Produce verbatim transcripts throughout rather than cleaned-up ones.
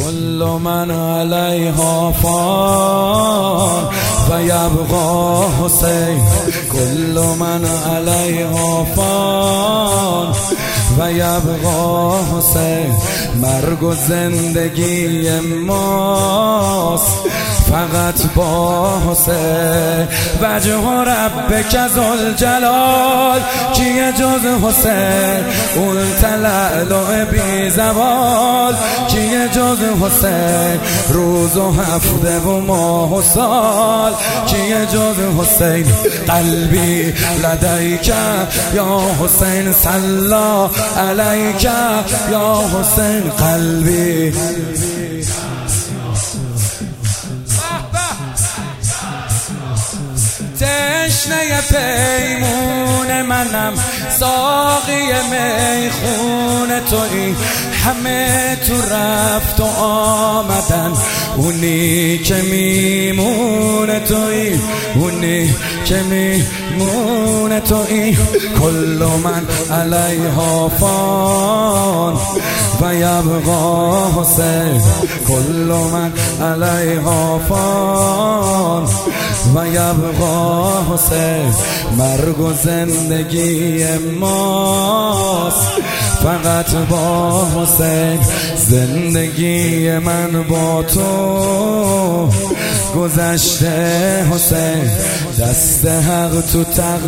كل من عليها فان و یبقى حسین. كل من عليها فان و یبقى حسین. مرگ و زندگی ماست فقط با حسین. وجه ربک ذوالجلال کیه جز حسین؟ اون تلالو بی زوال کیه جز حسین؟ روز و هفته و ماه و سال کیه جز حسین؟ قلبی لدیک یا حسین صلا علیک یا حسین. قلبی تشنه پیمون منم، ساقی میخون تویی، همه تو رفت و آمدن، اونی که میمون تویی، اونی که میمون تویی. کل من علیها فان و یبقى حسین. کل من علیها فان و یبقى حسین. مرگ و زندگی ماست فقط با حسین. زندگی من با تو گذشته حسین. دست حق تو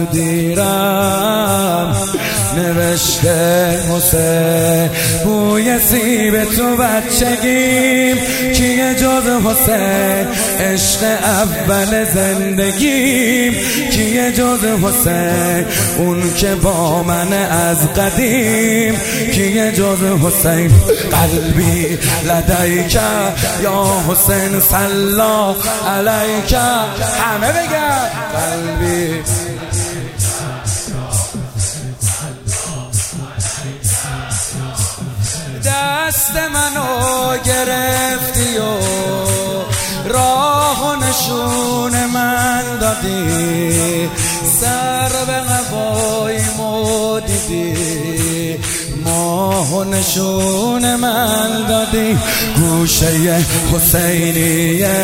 تقدیرم نوشته حسین. بوی سیب تو بچگیم کیه جز حسین؟ عشق اول زندگیم کیه جز حسین؟ اون که با من از قدیم کیه جز حسین؟ قلبی لدیک یا حسین صلا علیک. همه بگن قلبی دست منو گرفتی و راه و نشون من دادی، سر به قبای مو دیدی، ماه و نشون من دادی. گوشه حسینیه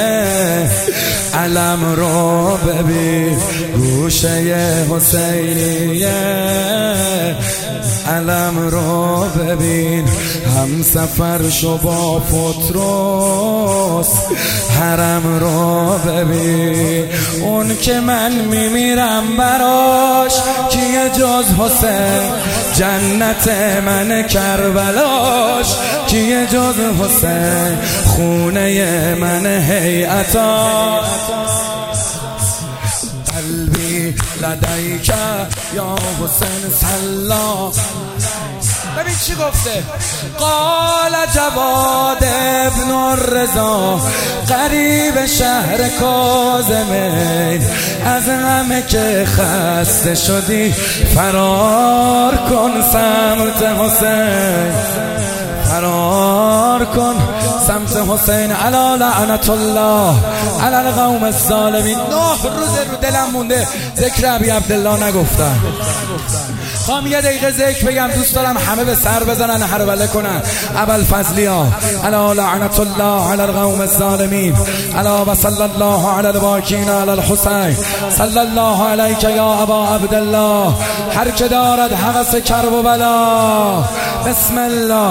علم رو ببین، گوشه حسینیه علم رو ببین. هم سفر شو با پتروس حرم رو ببین. اون که من میمیرم براش کیه جز حسین؟ جنت من کربلاش کیه جز حسین؟ خونه من هیئتا. قلبی لدیک یا حسین صلا. ببین چی گفته؟ قال جواد ابن الرضا قریب شهر کاظمین، از همه که خسته شدی فرار کن سمت حسین، فرار کن سمت حسین. علا لعنت الله علی القوم الظالمین. نه روز رو دلم مونده ذکر ابی عبدالله نگفتم. خواهم یه دقیقه ذکر بگم، دوست دارم همه به سر بزنن هربله کنن. ابوالفضلی ها علا لعنت الله علی القوم الظالمین. علا و صلی الله علی الباکین علی الحسین. صلی الله علیک یا ابا عبدالله. هر که دارد هوس کرب و بلا. بسم الله.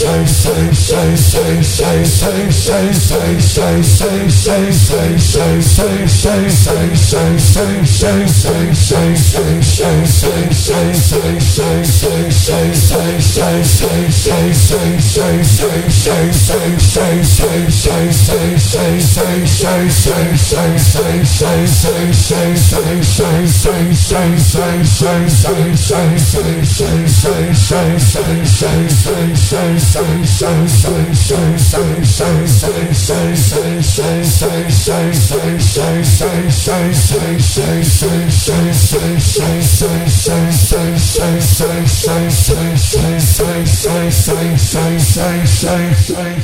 Say, say, say, say, say, say, say, say, say.